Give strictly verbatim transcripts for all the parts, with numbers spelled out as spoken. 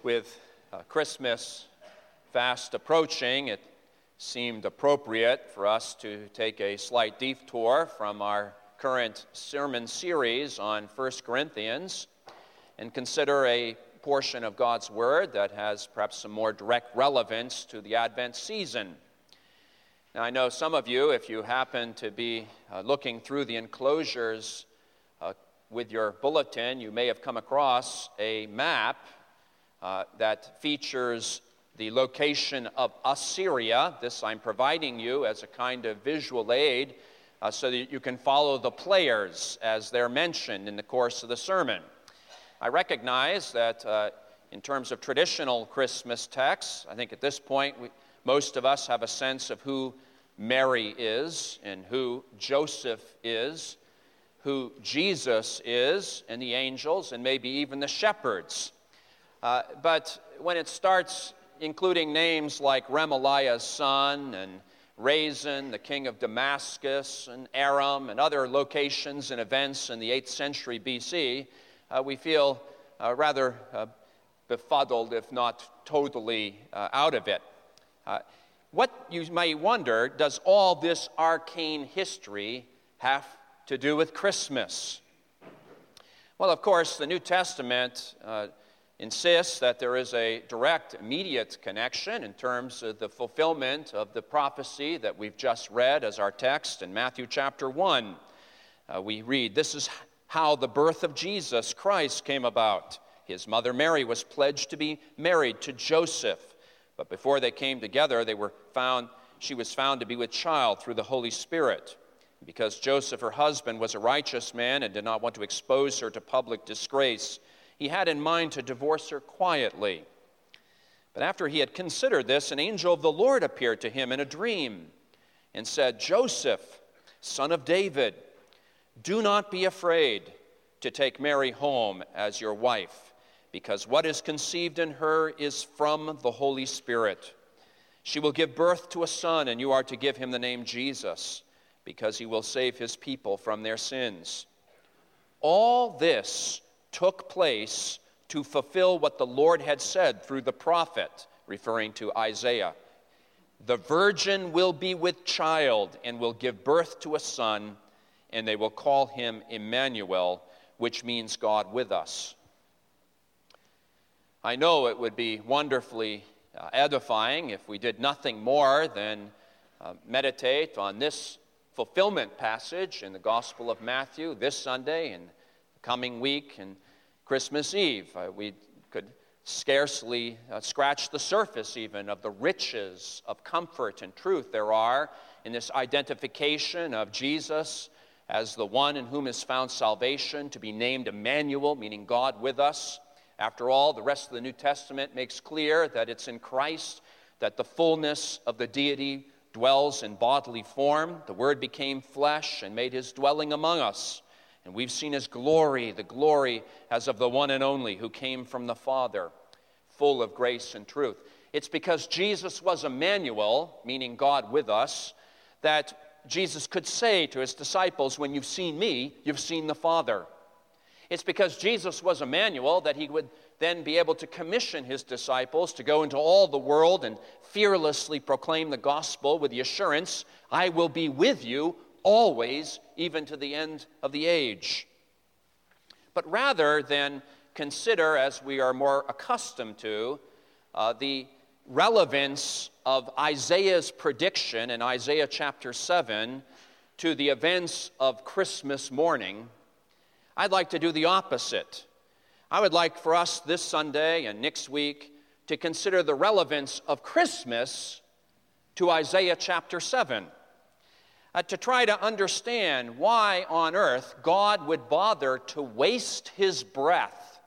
with uh, Christmas fast approaching, it seemed appropriate for us to take a slight detour from our current sermon series on First Corinthians and consider a portion of God's Word that has perhaps some more direct relevance to the Advent season. Now, I know some of you, if you happen to be uh, looking through the enclosures uh, with your bulletin, you may have come across a map uh, that features the location of Assyria. This I'm providing you as a kind of visual aid uh, so that you can follow the players as they're mentioned in the course of the sermon. I recognize that uh, in terms of traditional Christmas texts, I think at this point we, most of us have a sense of who Mary is and who Joseph is, who Jesus is, and the angels, and maybe even the shepherds. Uh, but when it starts including names like Remaliah's son and Rezin, the king of Damascus, and Aram, and other locations and events in the eighth century B C, uh, we feel uh, rather uh, befuddled, if not totally uh, out of it. Uh, what you may wonder, does all this arcane history have to do with Christmas? Well, of course, the New Testament uh, insists that there is a direct, immediate connection in terms of the fulfillment of the prophecy that we've just read as our text in Matthew chapter one. Uh, we read, "This is how the birth of Jesus Christ came about. His mother Mary was pledged to be married to Joseph, but before they came together, they were found. she was found to be with child through the Holy Spirit. Because Joseph, her husband, was a righteous man and did not want to expose her to public disgrace, he had in mind to divorce her quietly. But after he had considered this, an angel of the Lord appeared to him in a dream and said, 'Joseph, son of David, do not be afraid to take Mary home as your wife, because what is conceived in her is from the Holy Spirit. She will give birth to a son, and you are to give him the name Jesus, because he will save his people from their sins.' All this took place to fulfill what the Lord had said through the prophet, referring to Isaiah. 'The virgin will be with child and will give birth to a son, and they will call him Emmanuel,' which means God with us." I know it would be wonderfully uh, edifying if we did nothing more than uh, meditate on this fulfillment passage in the Gospel of Matthew this Sunday and the coming week and Christmas Eve. Uh, we could scarcely uh, scratch the surface even of the riches of comfort and truth there are in this identification of Jesus as the one in whom is found salvation, to be named Emmanuel, meaning God with us. After all, the rest of the New Testament makes clear that it's in Christ that the fullness of the deity dwells in bodily form. The Word became flesh and made his dwelling among us. And we've seen his glory, the glory as of the one and only who came from the Father, full of grace and truth. It's because Jesus was Emmanuel, meaning God with us, that Jesus could say to his disciples, "When you've seen me, you've seen the Father." It's because Jesus was Emmanuel that he would then be able to commission his disciples to go into all the world and fearlessly proclaim the gospel with the assurance, "I will be with you always, even to the end of the age." But rather than consider, as we are more accustomed to, uh, the relevance of Isaiah's prediction in Isaiah chapter seven to the events of Christmas morning, I'd like to do the opposite. I would like for us this Sunday and next week to consider the relevance of Christmas to Isaiah chapter seven. Uh, to try to understand why on earth God would bother to waste his breath,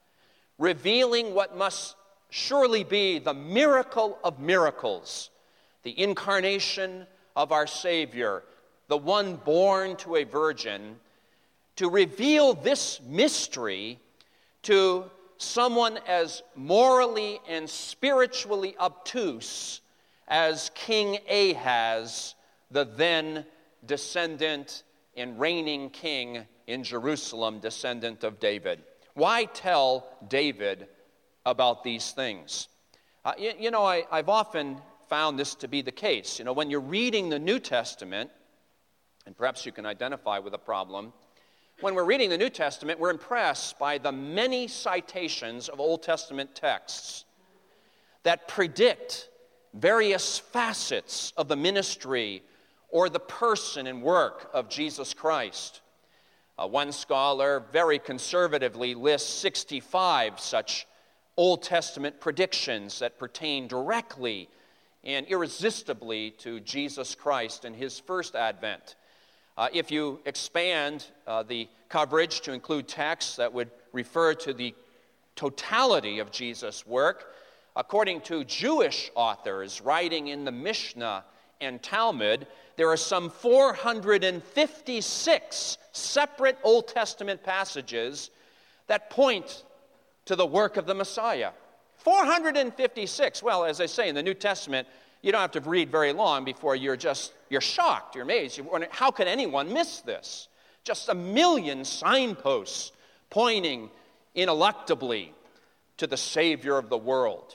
revealing what must surely be the miracle of miracles, the incarnation of our Savior, the one born to a virgin, to reveal this mystery to someone as morally and spiritually obtuse as King Ahaz, the then descendant and reigning king in Jerusalem, descendant of David. Why tell David about these things. Uh, you, you know, I, I've often found this to be the case. You know, when you're reading the New Testament, and perhaps you can identify with a problem, when we're reading the New Testament, we're impressed by the many citations of Old Testament texts that predict various facets of the ministry or the person and work of Jesus Christ. Uh, one scholar very conservatively lists sixty-five such Old Testament predictions that pertain directly and irresistibly to Jesus Christ and his first advent. Uh, if you expand uh, the coverage to include texts that would refer to the totality of Jesus' work, according to Jewish authors writing in the Mishnah and Talmud, there are some four hundred fifty-six separate Old Testament passages that point to the work of the Messiah. four hundred fifty-six. Well, as I say, in the New Testament, you don't have to read very long before you're just, you're shocked, you're amazed. You're wondering, how could anyone miss this? Just a million signposts pointing ineluctably to the Savior of the world.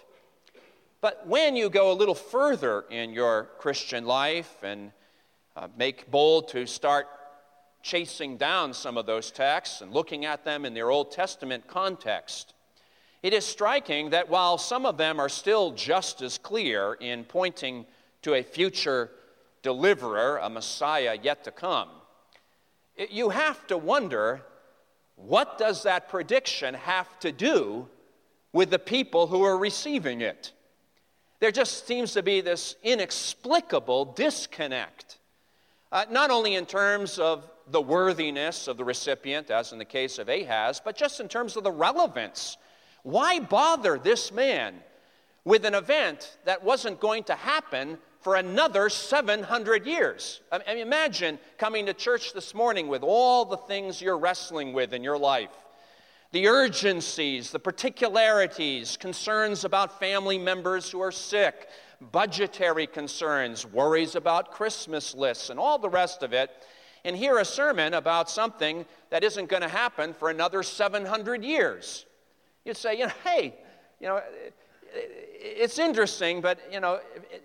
But when you go a little further in your Christian life and uh, make bold to start chasing down some of those texts and looking at them in their Old Testament context, it is striking that while some of them are still just as clear in pointing to a future deliverer, a Messiah yet to come, it, you have to wonder, what does that prediction have to do with the people who are receiving it? There just seems to be this inexplicable disconnect, uh, not only in terms of the worthiness of the recipient, as in the case of Ahaz, but just in terms of the relevance. Why bother this man with an event that wasn't going to happen for another seven hundred years? I mean, imagine coming to church this morning with all the things you're wrestling with in your life. The urgencies, the particularities, concerns about family members who are sick, budgetary concerns, worries about Christmas lists, and all the rest of it, and hear a sermon about something that isn't going to happen for another seven hundred years. You'd say, you know, hey, you know, it's interesting, but, you know,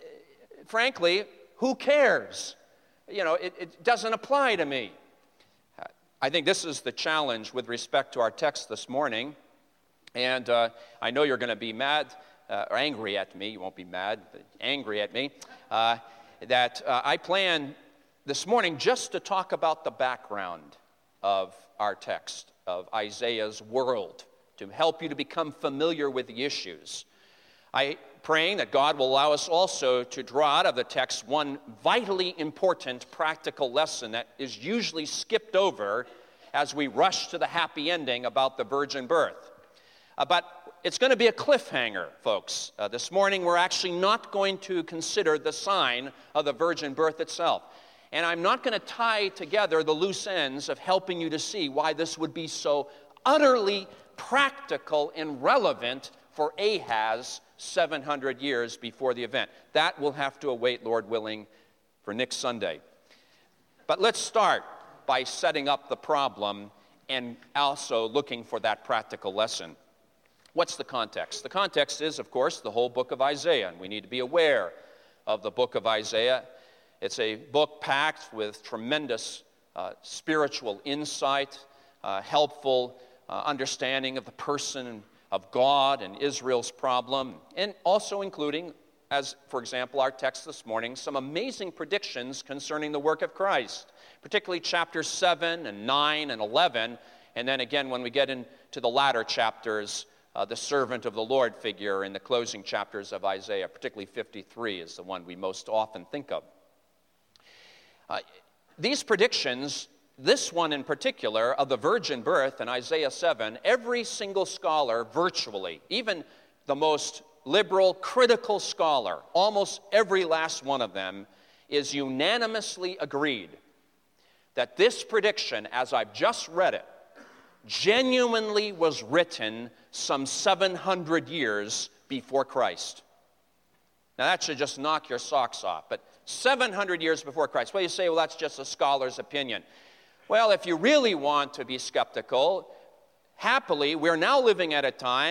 frankly, who cares? You know, it, it doesn't apply to me. I think this is the challenge with respect to our text this morning, and uh, I know you're going to be mad uh, or angry at me. You won't be mad, but angry at me, uh, that uh, I plan this morning just to talk about the background of our text, of Isaiah's world, to help you to become familiar with the issues. I praying that God will allow us also to draw out of the text one vitally important practical lesson that is usually skipped over as we rush to the happy ending about the virgin birth. Uh, but it's going to be a cliffhanger, folks. Uh, this morning we're actually not going to consider the sign of the virgin birth itself. And I'm not going to tie together the loose ends of helping you to see why this would be so utterly practical and relevant for Ahaz seven hundred years before the event. That will have to await, Lord willing, for next Sunday. But let's start by setting up the problem and also looking for that practical lesson. What's the context? The context is, of course, the whole book of Isaiah, and we need to be aware of the book of Isaiah. It's a book packed with tremendous uh, spiritual insight, uh, helpful uh, understanding of the person of God and Israel's problem, and also including, as for example, our text this morning, some amazing predictions concerning the work of Christ, particularly chapters seven and nine and eleven, and then again when we get into the latter chapters, uh, the servant of the Lord figure in the closing chapters of Isaiah, particularly fifty-three is the one we most often think of. Uh, these predictions, this one in particular, of the virgin birth in Isaiah seven, every single scholar virtually, even the most liberal, critical scholar, almost every last one of them, is unanimously agreed that this prediction, as I've just read it, genuinely was written some seven hundred years before Christ. Now that should just knock your socks off, but seven hundred years before Christ. Well, you say, well, that's just a scholar's opinion. Well, if you really want to be skeptical, happily, we're now living at a time,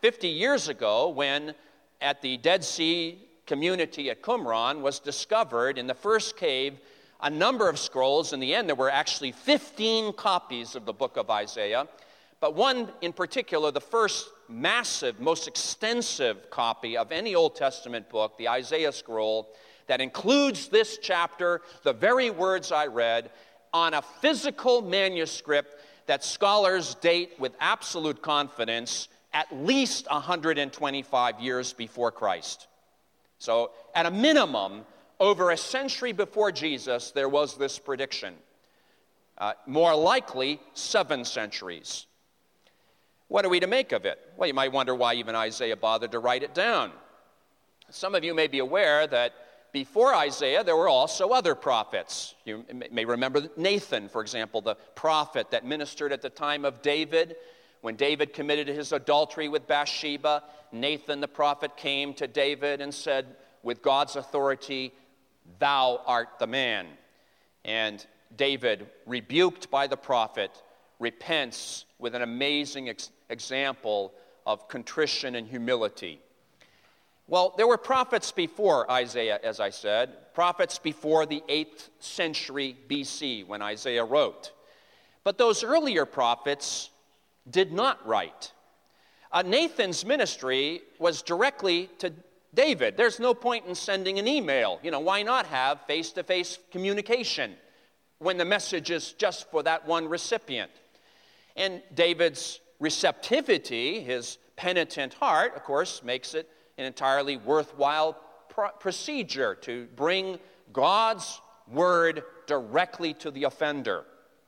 fifty years ago, when at the Dead Sea community at Qumran was discovered in the first cave a number of scrolls. In the end, there were actually fifteen copies of the book of Isaiah, but one in particular, the first massive, most extensive copy of any Old Testament book, the Isaiah scroll, that includes this chapter, the very words I read, on a physical manuscript that scholars date with absolute confidence at least one hundred twenty-five years before Christ. So, at a minimum, over a century before Jesus, there was this prediction. Uh, more likely, seven centuries. What are we to make of it? Well, you might wonder why even Isaiah bothered to write it down. Some of you may be aware that before Isaiah, there were also other prophets. You may remember Nathan, for example, the prophet that ministered at the time of David. When David committed his adultery with Bathsheba, Nathan the prophet came to David and said, with God's authority, "Thou art the man." And David, rebuked by the prophet, repents with an amazing ex- example of contrition and humility. Well, there were prophets before Isaiah, as I said, prophets before the eighth century B C when Isaiah wrote. But those earlier prophets did not write. Uh, Nathan's ministry was directly to David. There's no point in sending an email. You know, why not have face-to-face communication when the message is just for that one recipient? And David's receptivity, his penitent heart, of course, makes it an entirely worthwhile pro- procedure to bring God's word directly to the offender.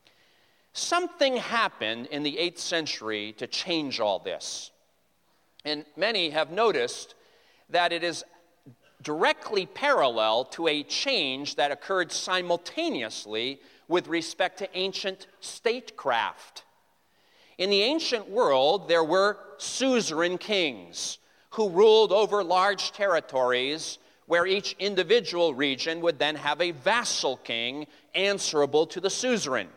Something happened in the eighth century to change all this. And many have noticed that it is directly parallel to a change that occurred simultaneously with respect to ancient statecraft. In the ancient world, there were suzerain kings who ruled over large territories where each individual region would then have a vassal king answerable to the suzerain.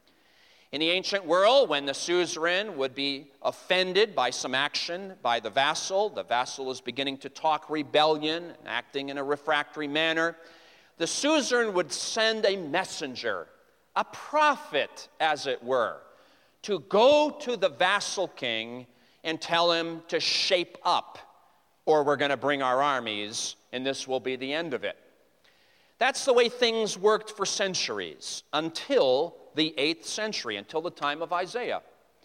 In the ancient world, when the suzerain would be offended by some action by the vassal, the vassal is beginning to talk rebellion, acting in a refractory manner, the suzerain would send a messenger, a prophet, as it were, to go to the vassal king and tell him to shape up, or we're going to bring our armies, and this will be the end of it. That's the way things worked for centuries, until the eighth century, until the time of Isaiah.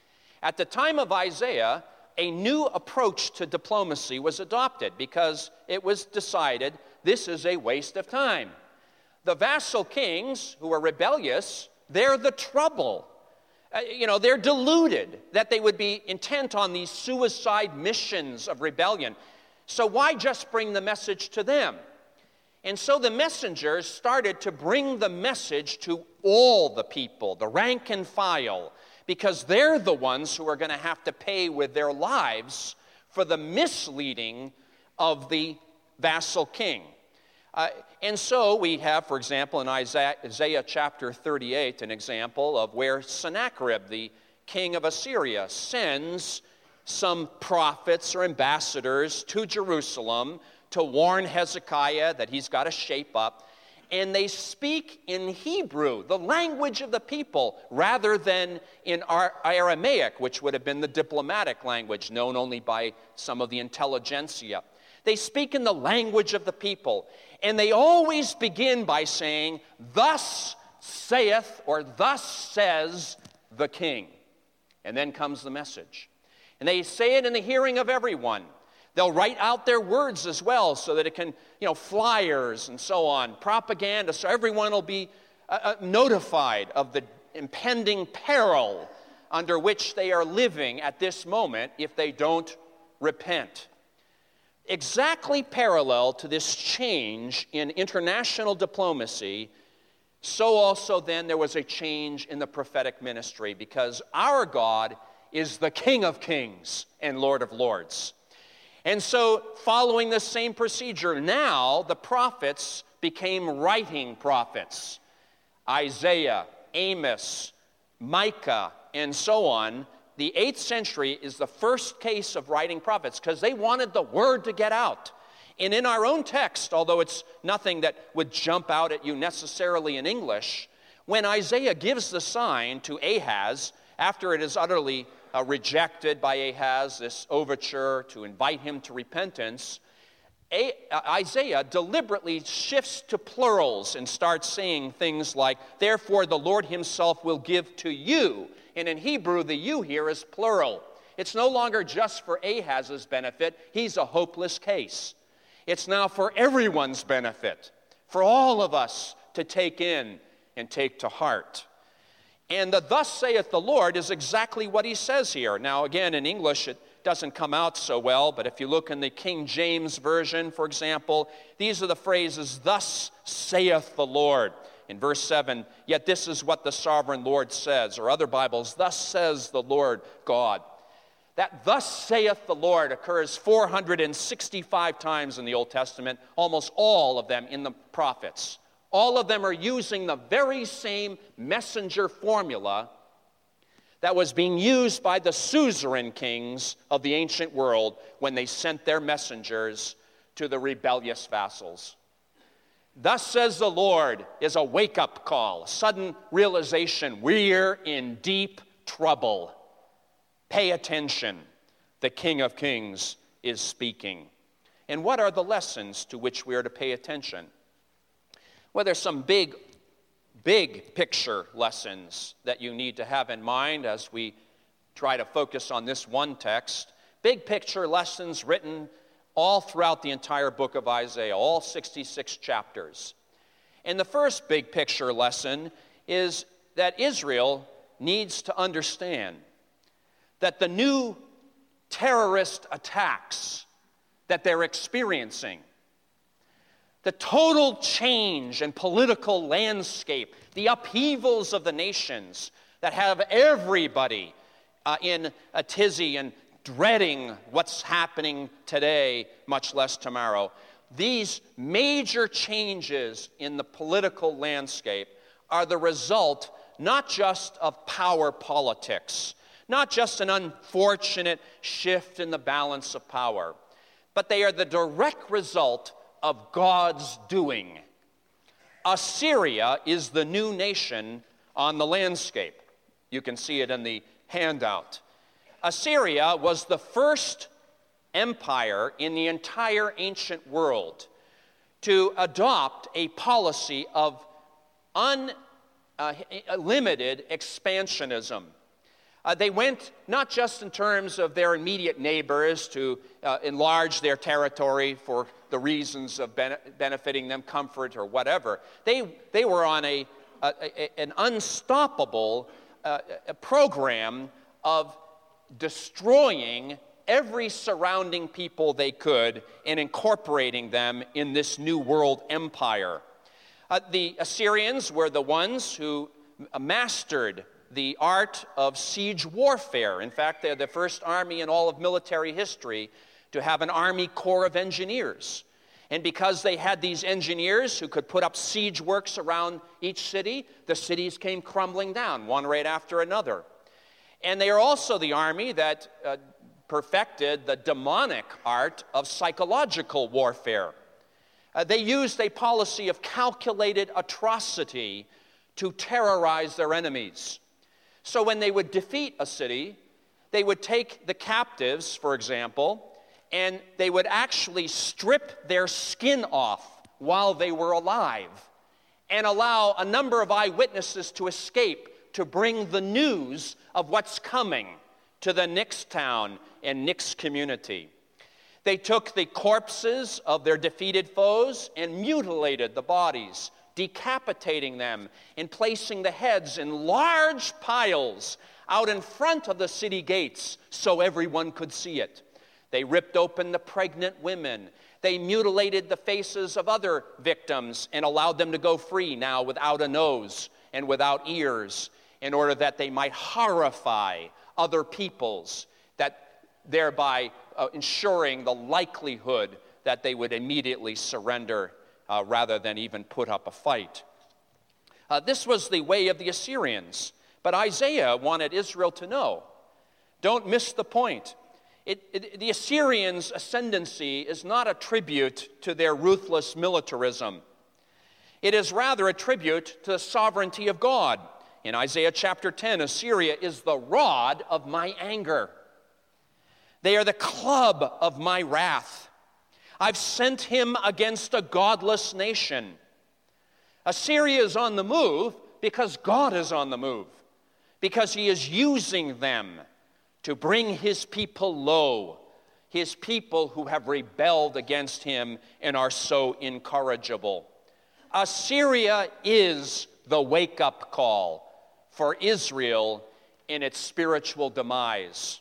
At the time of Isaiah, a new approach to diplomacy was adopted because it was decided this is a waste of time. The vassal kings who are rebellious, they're the trouble. Uh, you know, they're deluded that they would be intent on these suicide missions of rebellion. So why just bring the message to them? And so the messengers started to bring the message to all the people, the rank and file, because they're the ones who are going to have to pay with their lives for the misleading of the vassal king. Uh, and so we have, for example, in Isaiah, Isaiah chapter thirty-eight, an example of where Sennacherib, the king of Assyria, sends some prophets or ambassadors to Jerusalem to warn Hezekiah that he's got to shape up. And they speak in Hebrew, the language of the people, rather than in Aramaic, which would have been the diplomatic language known only by some of the intelligentsia. They speak in the language of the people. And they always begin by saying, "Thus saith," or "Thus says the king." And then comes the message. And they say it in the hearing of everyone. They'll write out their words as well so that it can, you know, flyers and so on, propaganda, so everyone will be uh, uh, notified of the impending peril under which they are living at this moment if they don't repent. Exactly parallel to this change in international diplomacy, so also then there was a change in the prophetic ministry, because our God is the King of kings and Lord of lords. And so, following the same procedure, now the prophets became writing prophets. Isaiah, Amos, Micah, and so on the eighth century is the first case of writing prophets because they wanted the word to get out. And in our own text, although it's nothing that would jump out at you necessarily in English, when Isaiah gives the sign to Ahaz, after it is utterly uh, rejected by Ahaz, this overture to invite him to repentance, A- uh, Isaiah deliberately shifts to plurals and starts saying things like, therefore the Lord himself will give to you. And in Hebrew, the you here is plural. It's no longer just for Ahaz's benefit. He's a hopeless case. It's now for everyone's benefit, for all of us to take in and take to heart. And the thus saith the Lord is exactly what he says here. Now, again, in English, it doesn't come out so well, but if you look in the King James Version, for example, these are the phrases, thus saith the Lord. In verse seven, yet this is what the sovereign Lord says, or other Bibles, thus says the Lord God. That thus saith the Lord occurs four hundred sixty-five times in the Old Testament, almost all of them in the prophets. All of them are using the very same messenger formula that was being used by the suzerain kings of the ancient world when they sent their messengers to the rebellious vassals. Thus says the Lord is a wake-up call, a sudden realization, we're in deep trouble. Pay attention. The King of Kings is speaking. And what are the lessons to which we are to pay attention? Well, there's some big, big picture lessons that you need to have in mind as we try to focus on this one text. Big picture lessons written all throughout the entire book of Isaiah, all sixty-six chapters. And the first big picture lesson is that Israel needs to understand that the new terrorist attacks that they're experiencing, the total change in political landscape, the upheavals of the nations that have everybody uh, in a tizzy and dreading what's happening today, much less tomorrow. These major changes in the political landscape are the result not just of power politics, not just an unfortunate shift in the balance of power, but they are the direct result of God's doing. Assyria is the new nation on the landscape. You can see it in the handout. Assyria was the first empire in the entire ancient world to adopt a policy of unlimited expansionism. Uh, they went not just in terms of their immediate neighbors to uh, enlarge their territory for the reasons of bene- benefiting them, comfort, or whatever. They, they were on a, a, a an unstoppable uh, a program of destroying every surrounding people they could and incorporating them in this new world empire. Uh, the Assyrians were the ones who mastered the art of siege warfare. In fact, they're the first army in all of military history to have an army corps of engineers. And because they had these engineers who could put up siege works around each city, the cities came crumbling down, one right after another. And they are also the army that uh, perfected the demonic art of psychological warfare. Uh, they used a policy of calculated atrocity to terrorize their enemies. So when they would defeat a city, they would take the captives, for example, and they would actually strip their skin off while they were alive and allow a number of eyewitnesses to escape to bring the news of what's coming to the next town and next community. They took the corpses of their defeated foes and mutilated the bodies, decapitating them and placing the heads in large piles out in front of the city gates so everyone could see it. They ripped open the pregnant women. They mutilated the faces of other victims and allowed them to go free now without a nose and without ears in order that they might horrify other peoples, that thereby uh, ensuring the likelihood that they would immediately surrender Uh, rather than even put up a fight. Uh, this was the way of the Assyrians. But Isaiah wanted Israel to know Don't miss the point. It, it, the Assyrians' ascendancy is not a tribute to their ruthless militarism. It is rather a tribute to the sovereignty of God. In Isaiah chapter ten, Assyria is the rod of my anger. They are the club of my wrath. I've sent him against a godless nation. Assyria is on the move because God is on the move, because he is using them to bring his people low, his people who have rebelled against him and are so incorrigible. Assyria is the wake-up call for Israel in its spiritual demise.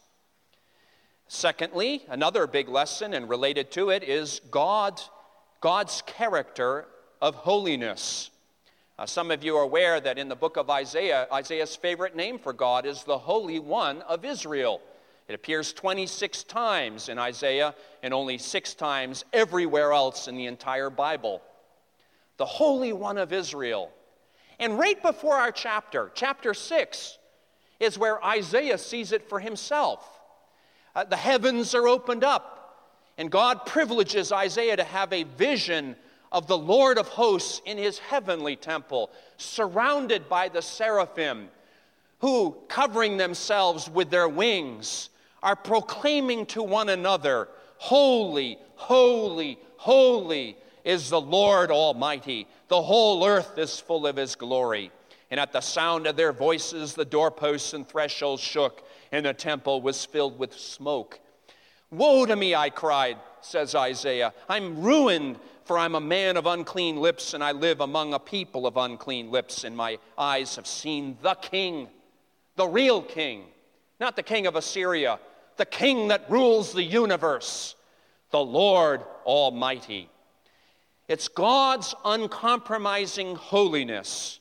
Secondly, another big lesson and related to it is God, God's character of holiness. Uh, some of you are aware that in the book of Isaiah, Isaiah's favorite name for God is the Holy One of Israel. It appears twenty-six times in Isaiah and only six times everywhere else in the entire Bible. The Holy One of Israel. And right before our chapter, chapter six, is where Isaiah sees it for himself. Uh, the heavens are opened up, and God privileges Isaiah to have a vision of the Lord of hosts in his heavenly temple, surrounded by the seraphim, who, covering themselves with their wings, are proclaiming to one another, "Holy, holy, holy is the Lord Almighty. The whole earth is full of his glory." And at the sound of their voices, the doorposts and thresholds shook, and the temple was filled with smoke. "Woe to me," I cried, says Isaiah. "I'm ruined, for I'm a man of unclean lips, and I live among a people of unclean lips, and my eyes have seen the King," the real King, not the king of Assyria, the King that rules the universe, the Lord Almighty. It's God's uncompromising holiness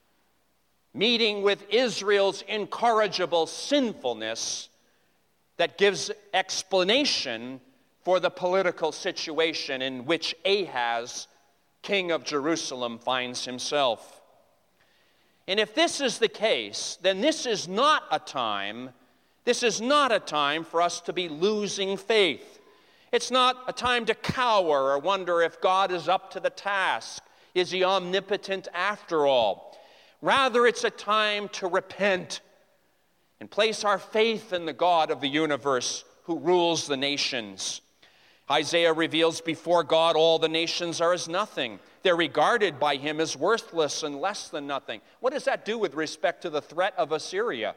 meeting with Israel's incorrigible sinfulness that gives explanation for the political situation in which Ahaz, king of Jerusalem, finds himself. And if this is the case, then this is not a time, this is not a time for us to be losing faith. It's not a time to cower or wonder if God is up to the task. Is he omnipotent after all? Rather, it's a time to repent and place our faith in the God of the universe who rules the nations. Isaiah reveals before God all the nations are as nothing. They're regarded by him as worthless and less than nothing. What does that do with respect to the threat of Assyria?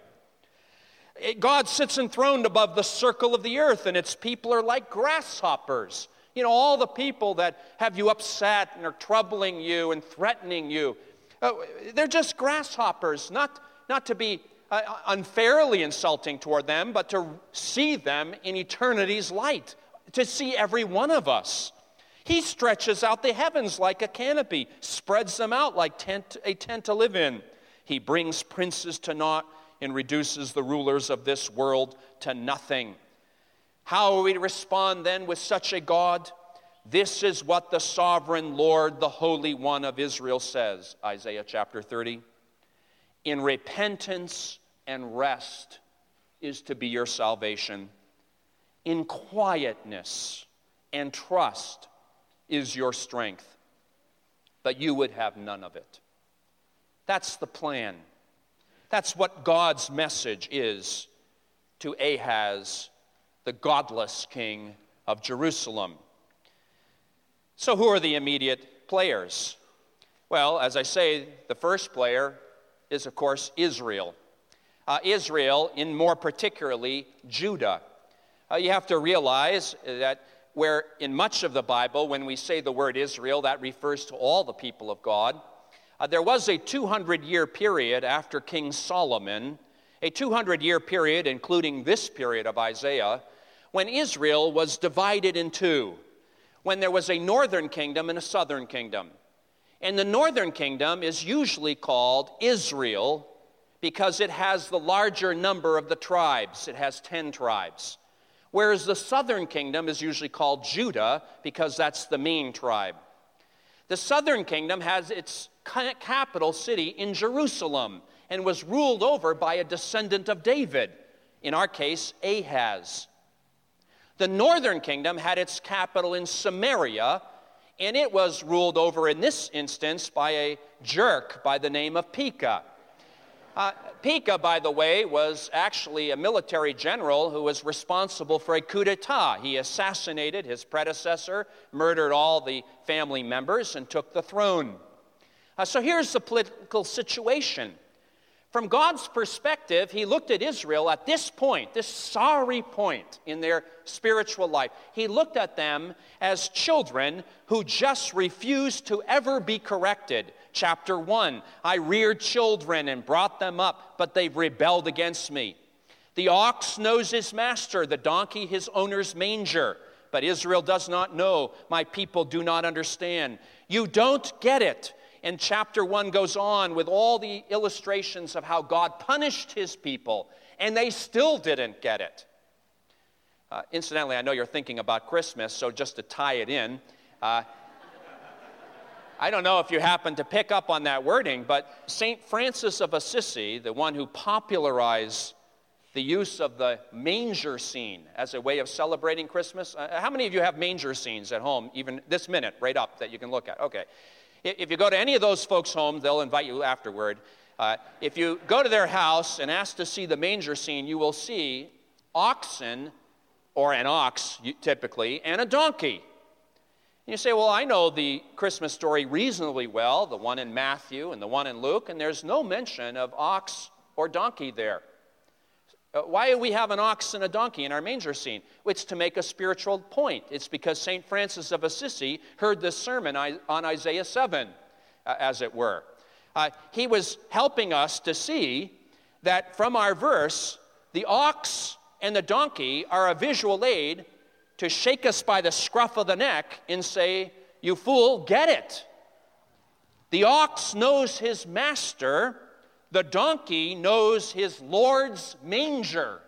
God sits enthroned above the circle of the earth, and its people are like grasshoppers. You know, all the people that have you upset and are troubling you and threatening you, uh, they're just grasshoppers, not, not to be uh, unfairly insulting toward them, but to see them in eternity's light, to see every one of us. He stretches out the heavens like a canopy, spreads them out like tent, a tent to live in. He brings princes to naught and reduces the rulers of this world to nothing. How will we respond then with such a God? This is what the sovereign Lord, the Holy One of Israel says, Isaiah chapter thirty. In repentance and rest is to be your salvation. In quietness and trust is your strength. But you would have none of it. That's the plan. That's what God's message is to Ahaz, the godless king of Jerusalem. So who are the immediate players? Well, as I say, the first player is, of course, Israel. Uh, Israel, and more particularly, Judah. Uh, you have to realize that where in much of the Bible, when we say the word Israel, that refers to all the people of God. Uh, there was a two hundred year period after King Solomon, a two hundred year period, including this period of Isaiah, when Israel was divided in two, when there was a northern kingdom and a southern kingdom. And the northern kingdom is usually called Israel because it has the larger number of the tribes. It has ten tribes. Whereas the southern kingdom is usually called Judah because that's the main tribe. The southern kingdom has its capital city in Jerusalem and was ruled over by a descendant of David. in our case, Ahaz. The northern kingdom had its capital in Samaria, and it was ruled over in this instance by a jerk by the name of Pekah. Uh, Pekah, by the way, was actually a military general who was responsible for a coup d'etat. He assassinated his predecessor, murdered all the family members, and took the throne. Uh, so here's the political situation. From God's perspective, he looked at Israel at this point, this sorry point in their spiritual life. He looked at them as children who just refused to ever be corrected. Chapter one, I reared children and brought them up, but they've rebelled against me. The ox knows his master, the donkey his owner's manger. But Israel does not know, my people do not understand. You don't get it. And chapter one goes on with all the illustrations of how God punished his people, and they still didn't get it. Uh, incidentally, I know you're thinking about Christmas, so just to tie it in, uh, I don't know if you happen to pick up on that wording, but Saint Francis of Assisi, the one who popularized the use of the manger scene as a way of celebrating Christmas. Uh, how many of you have manger scenes at home, even this minute, right up, that you can look at? Okay. If you go to any of those folks' homes, they'll invite you afterward. Uh, if you go to their house and ask to see the manger scene, you will see oxen, or an ox typically, and a donkey. And you say, well, I know the Christmas story reasonably well, the one in Matthew and the one in Luke, and there's no mention of ox or donkey there. Uh, why do we have an ox and a donkey in our manger scene? It's to make a spiritual point. It's because Saint Francis of Assisi heard this sermon on Isaiah seven, uh, as it were. Uh, he was helping us to see that from our verse, the ox and the donkey are a visual aid to shake us by the scruff of the neck and say, you fool, get it. The ox knows his master. The donkey knows his Lord's manger.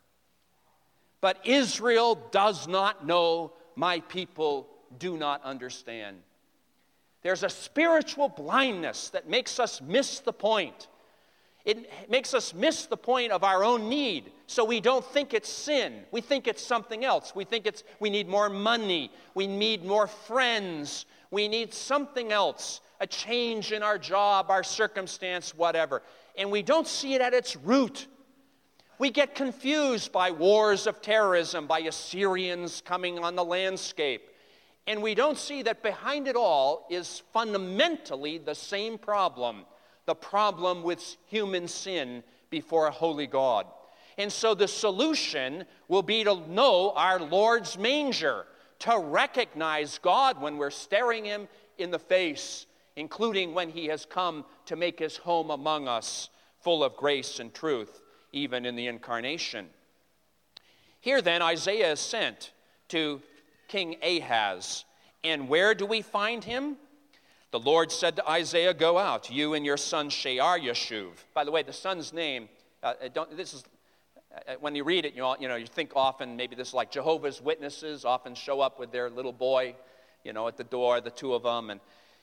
But Israel does not know, my people do not understand. There's a spiritual blindness that makes us miss the point. It makes us miss the point of our own need, so we don't think it's sin. We think it's something else. We think it's we need more money. We need more friends. We need something else, a change in our job, our circumstance, whatever. And we don't see it at its root. We get confused by wars of terrorism, by Assyrians coming on the landscape. And we don't see that behind it all is fundamentally the same problem, the problem with human sin before a holy God. And so the solution will be to know our Lord's manger, to recognize God when we're staring him in the face, including when he has come to make his home among us, full of grace and truth, even in the incarnation. Here then, Isaiah is sent to King Ahaz. And where do we find him? The Lord said to Isaiah, go out, you and your son Shear-Yashuv. By the way, the son's name, uh, don't, this is, uh, when you read it, you know, you know, you think often, maybe this is like Jehovah's Witnesses often show up with their little boy, you know, at the door, the two of them, and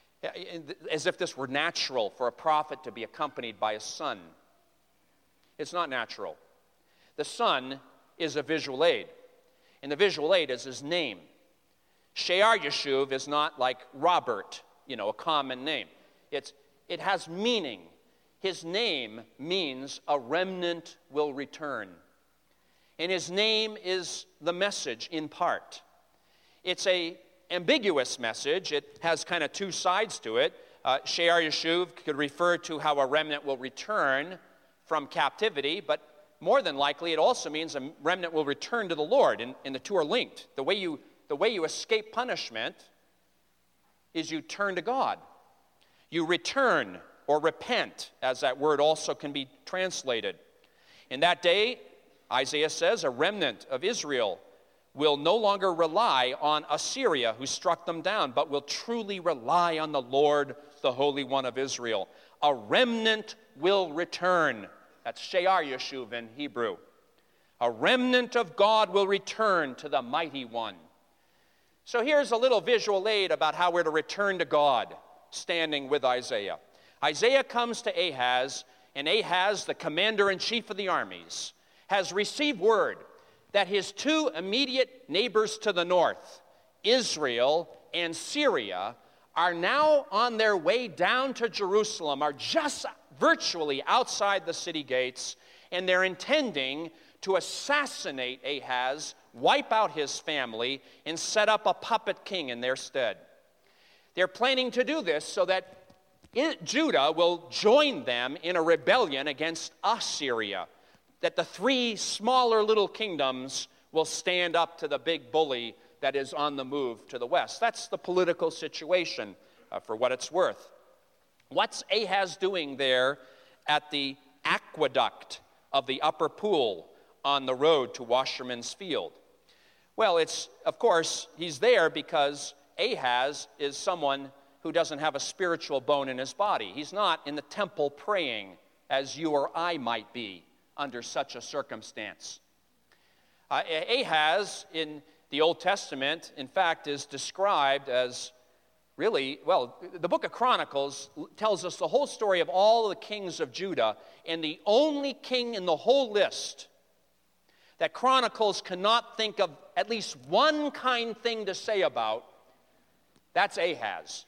as if this were natural for a prophet to be accompanied by a son. It's not natural. The son is a visual aid, and the visual aid is his name. Shear-Yashuv is not like Robert, you know, a common name. It's, it has meaning. His name means a remnant will return. And his name is the message in part. It's a ambiguous message. It has kind of two sides to it. Uh, Shear-Yashuv could refer to how a remnant will return from captivity, but more than likely it also means a remnant will return to the Lord, and, and the two are linked. The way you, the way you escape punishment is you turn to God. You return or repent, as that word also can be translated. In that day, Isaiah says, a remnant of Israel will no longer rely on Assyria, who struck them down, but will truly rely on the Lord, the Holy One of Israel. A remnant will return. That's Shear-Yashuv in Hebrew. A remnant of God will return to the Mighty One. So here's a little visual aid about how we're to return to God, standing with Isaiah. Isaiah comes to Ahaz, and Ahaz, the commander-in-chief of the armies, has received word that his two immediate neighbors to the north, Israel and Syria, are now on their way down to Jerusalem, are just virtually outside the city gates, and they're intending to assassinate Ahaz, wipe out his family, and set up a puppet king in their stead. They're planning to do this so that it, Judah will join them in a rebellion against Assyria, that the three smaller little kingdoms will stand up to the big bully that is on the move to the west. That's the political situation, uh, for what it's worth. What's Ahaz doing there at the aqueduct of the upper pool on the road to Washerman's Field? Well, it's, of course, he's there because Ahaz is someone who doesn't have a spiritual bone in his body. He's not in the temple praying as you or I might be under such a circumstance. Uh, Ahaz in the Old Testament, in fact, is described as really, well, the book of Chronicles tells us the whole story of all the kings of Judah, and the only king in the whole list that Chronicles cannot think of at least one kind thing to say about, that's Ahaz.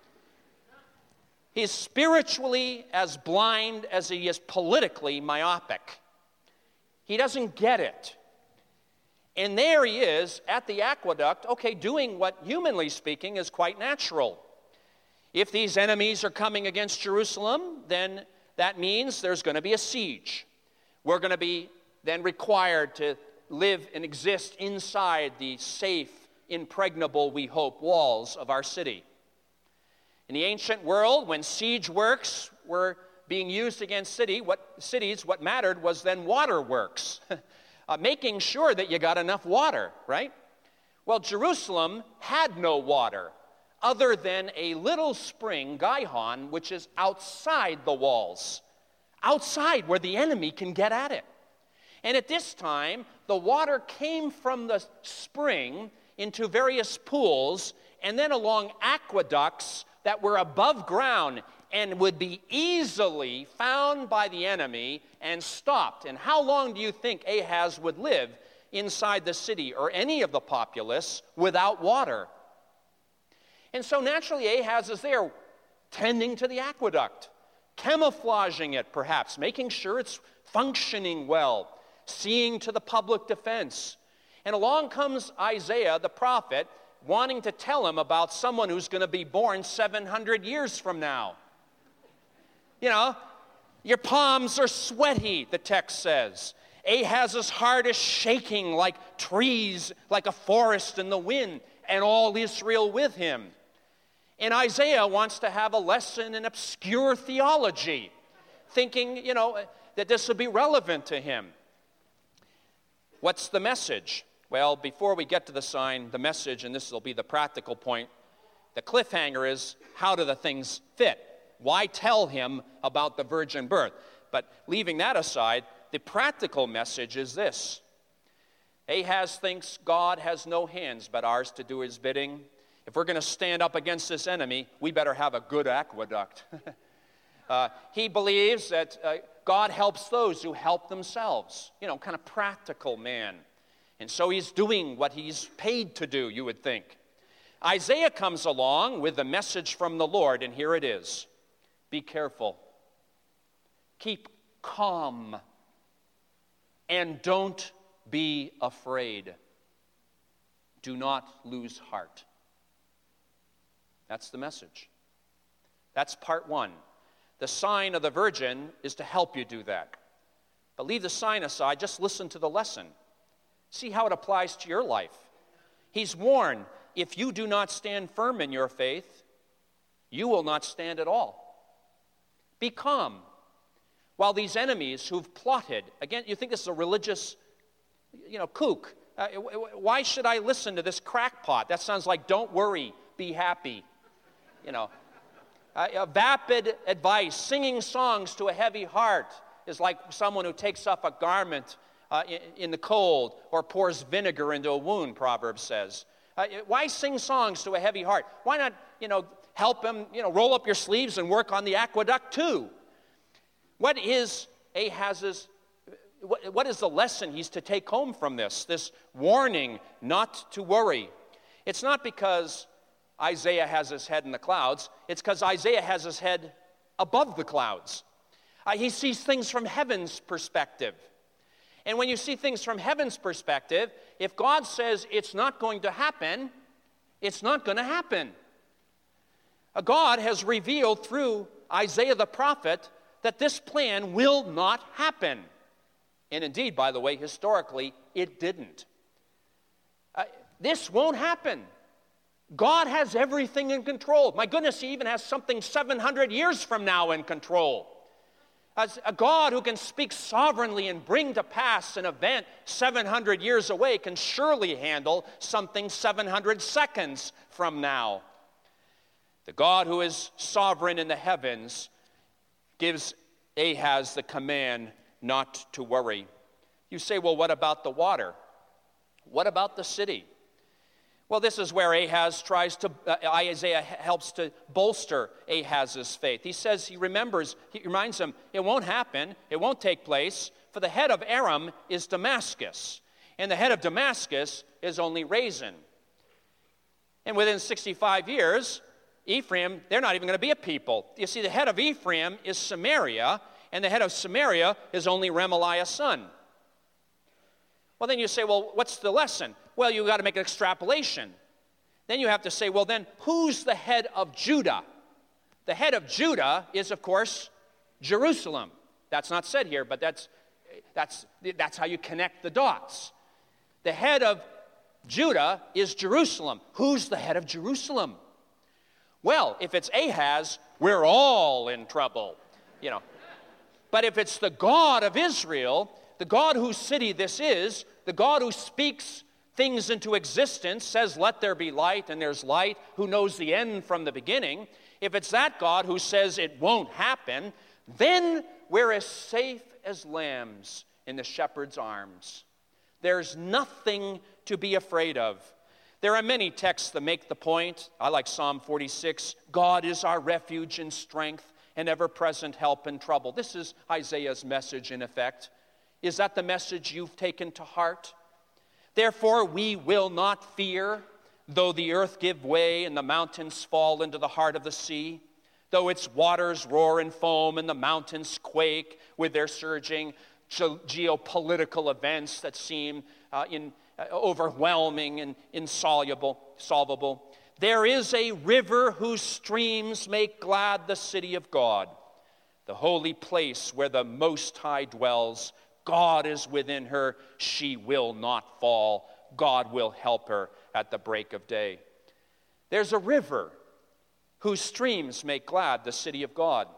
He's spiritually as blind as he is politically myopic. He doesn't get it. And there he is at the aqueduct, okay, doing what, humanly speaking, is quite natural. If these enemies are coming against Jerusalem, then that means there's going to be a siege. We're going to be then required to live and exist inside the safe, impregnable, we hope, walls of our city. In the ancient world, when siege works were being used against city, what, cities, what mattered was then waterworks. Uh, making sure that you got enough water, right? Well, Jerusalem had no water other than a little spring, Gihon, which is outside the walls, outside where the enemy can get at it. And at this time, the water came from the spring into various pools and then along aqueducts that were above ground and would be easily found by the enemy and stopped. And how long do you think Ahaz would live inside the city or any of the populace without water? And so naturally Ahaz is there tending to the aqueduct, camouflaging it perhaps, making sure it's functioning well, seeing to the public defense. And along comes Isaiah the prophet wanting to tell him about someone who's going to be born seven hundred years from now. You know, your palms are sweaty, the text says. Ahaz's heart is shaking like trees, like a forest in the wind, and all Israel with him. And Isaiah wants to have a lesson in obscure theology, thinking, you know, that this would be relevant to him. What's the message? Well, before we get to the sign, the message, and this will be the practical point, the cliffhanger is, how do the things fit? Why tell him about the virgin birth? But leaving that aside, the practical message is this. Ahaz thinks God has no hands but ours to do his bidding. If we're going to stand up against this enemy, we better have a good aqueduct. uh, he believes that uh, God helps those who help themselves. You know, kind of practical man. And so he's doing what he's paid to do, you would think. Isaiah comes along with the message from the Lord, and here it is. Be careful. Keep calm. And don't be afraid. Do not lose heart. That's the message. That's part one. The sign of the virgin is to help you do that. But leave the sign aside, just listen to the lesson. See how it applies to your life. He's warned, if you do not stand firm in your faith, you will not stand at all. Be calm. While these enemies who've plotted, again, you think this is a religious, you know, kook. Uh, why should I listen to this crackpot? That sounds like, don't worry, be happy. You know, uh, vapid advice, singing songs to a heavy heart is like someone who takes off a garment uh, in, in the cold or pours vinegar into a wound, Proverbs says. Uh, why sing songs to a heavy heart? Why not, you know, help him, you know, roll up your sleeves and work on the aqueduct too? What is Ahaz's what, what is the lesson he's to take home from this, this warning not to worry? It's not because Isaiah has his head in the clouds. It's because Isaiah has his head above the clouds. Uh, he sees things from heaven's perspective. And when you see things from heaven's perspective, if God says it's not going to happen, it's not going to happen. Uh, God has revealed through Isaiah the prophet that this plan will not happen. And indeed, by the way, historically, it didn't. Uh, this won't happen. God has everything in control. My goodness, he even has something seven hundred years from now in control. As a God who can speak sovereignly and bring to pass an event seven hundred years away can surely handle something seven hundred seconds from now. The God who is sovereign in the heavens gives Ahaz the command not to worry. You say, well, what about the water? What about the city? Well, this is where Ahaz tries to, uh, Isaiah helps to bolster Ahaz's faith. He says, he remembers, he reminds him, it won't happen, it won't take place, for the head of Aram is Damascus, and the head of Damascus is only Rezin. And within sixty-five years, Ephraim, they're not even going to be a people. You see, the head of Ephraim is Samaria, and the head of Samaria is only Remaliah's son. Well, then you say, well, what's the lesson? Well, you've got to make an extrapolation. Then you have to say, well, then, who's the head of Judah? The head of Judah is, of course, Jerusalem. That's not said here, but that's, that's, that's how you connect the dots. The head of Judah is Jerusalem. Who's the head of Jerusalem? Well, if it's Ahaz, we're all in trouble, you know. But if it's the God of Israel, the God whose city this is, the God who speaks things into existence, says, let there be light, and there's light, who knows the end from the beginning, if it's that God who says it won't happen, then we're as safe as lambs in the shepherd's arms. There's nothing to be afraid of. There are many texts that make the point. I like Psalm forty-six, God is our refuge and strength, and ever-present help in trouble. This is Isaiah's message, in effect. Is that the message you've taken to heart? Therefore, we will not fear, though the earth give way and the mountains fall into the heart of the sea, though its waters roar and foam and the mountains quake with their surging ge- geopolitical events that seem uh, in, uh, overwhelming and insoluble, solvable. There is a river whose streams make glad the city of God, the holy place where the Most High dwells. God is within her. She will not fall. God will help her at the break of day. There's a river whose streams make glad the city of God.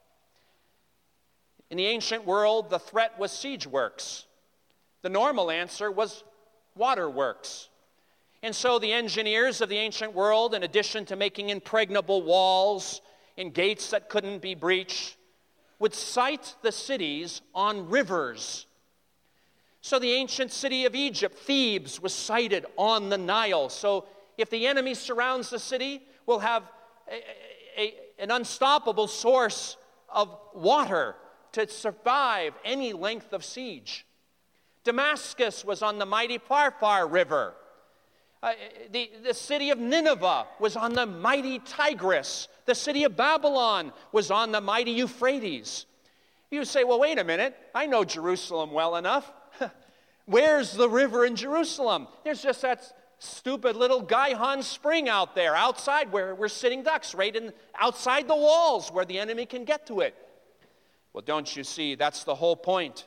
In the ancient world, the threat was siege works. The normal answer was waterworks. And so the engineers of the ancient world, in addition to making impregnable walls and gates that couldn't be breached, would site the cities on rivers. So the ancient city of Egypt, Thebes, was sited on the Nile. So if the enemy surrounds the city, we'll have a, a, an unstoppable source of water to survive any length of siege. Damascus was on the mighty Pharpar River. Uh, the, the city of Nineveh was on the mighty Tigris. The city of Babylon was on the mighty Euphrates. You say, well, wait a minute. I know Jerusalem well enough. Where's the river in Jerusalem? There's just that stupid little Gihon Spring out there, outside where we're sitting ducks, right in, outside the walls where the enemy can get to it. Well, don't you see, that's the whole point.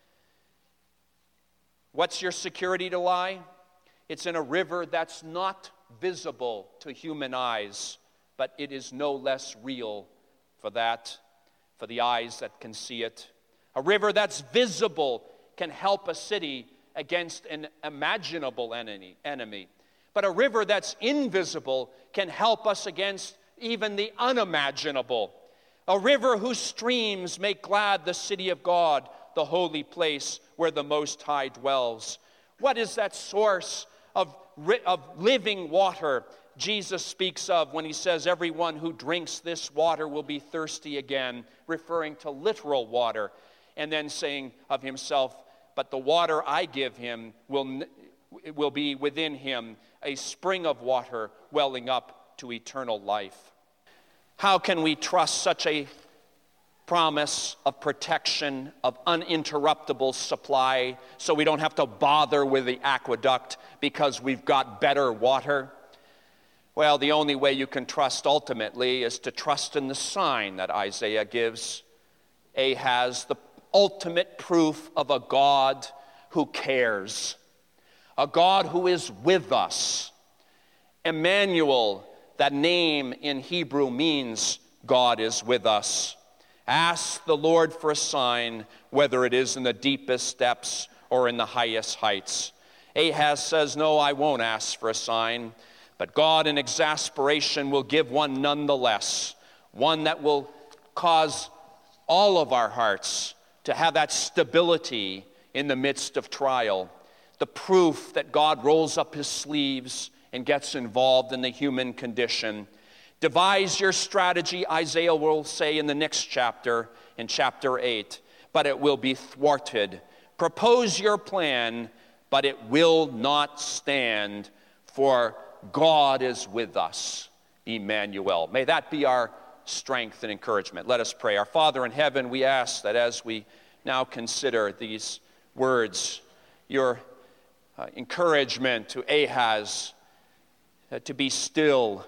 What's your security to lie? It's in a river that's not visible to human eyes, but it is no less real for that, for the eyes that can see it. A river that's visible can help a city against an imaginable enemy, enemy. But a river that's invisible can help us against even the unimaginable. A river whose streams make glad the city of God, the holy place where the Most High dwells. What is that source of, of living water Jesus speaks of when he says, everyone who drinks this water will be thirsty again, referring to literal water, and then saying of himself, but the water I give him will, will be within him, a spring of water welling up to eternal life. How can we trust such a promise of protection, of uninterruptible supply, so we don't have to bother with the aqueduct because we've got better water? Well, the only way you can trust ultimately is to trust in the sign that Isaiah gives. Ahaz, the ultimate proof of a God who cares, a God who is with us. Emmanuel, that name in Hebrew means God is with us. Ask the Lord for a sign, whether it is in the deepest depths or in the highest heights. Ahaz says, no, I won't ask for a sign. But God in exasperation will give one nonetheless, one that will cause all of our hearts to have that stability in the midst of trial. The proof that God rolls up his sleeves and gets involved in the human condition. Devise your strategy, Isaiah will say in the next chapter, in chapter eight, but it will be thwarted. Propose your plan, but it will not stand, for God is with us, Emmanuel. May that be our strength and encouragement. Let us pray. Our Father in heaven, we ask that as we now consider these words, your uh, encouragement to Ahaz uh, to be still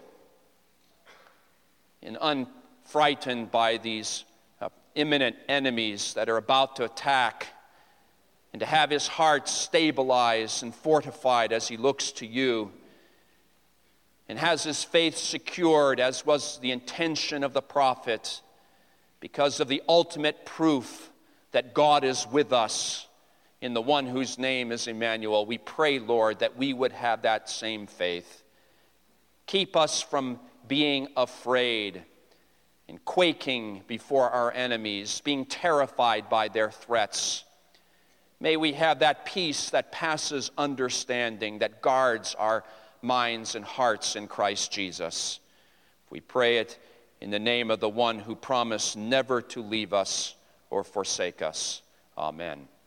and unfrightened by these uh, imminent enemies that are about to attack, and to have his heart stabilized and fortified as he looks to you, and has his faith secured, as was the intention of the prophet, because of the ultimate proof that God is with us in the one whose name is Emmanuel. We pray, Lord, that we would have that same faith. Keep us from being afraid and quaking before our enemies, being terrified by their threats. May we have that peace that passes understanding, that guards our minds and hearts in Christ Jesus. We pray it in the name of the one who promised never to leave us or forsake us. Amen.